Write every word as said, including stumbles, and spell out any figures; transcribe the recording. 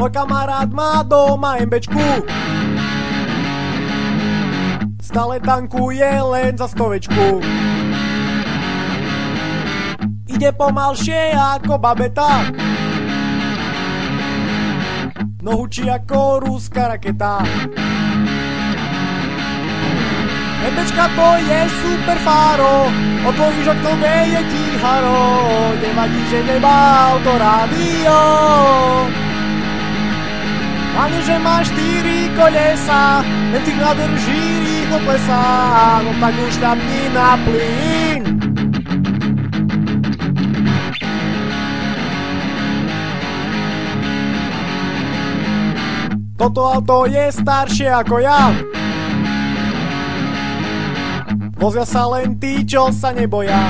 Tvoj kamarát má doma MBčku, stále tankuje len za stovečku. Ide pomalšie ako babeta, no hučí ako ruská raketa. MBčka to je super fáro, od dvojúžok to veje tíharo, nevadí, že nemá autorádio. Hlavne, že má štyri kolesa, len tých nádrží rýchlo klesá, no tak už šľapni na plyn. Toto auto je staršie ako ja, vozia sa len tí, čo sa neboja.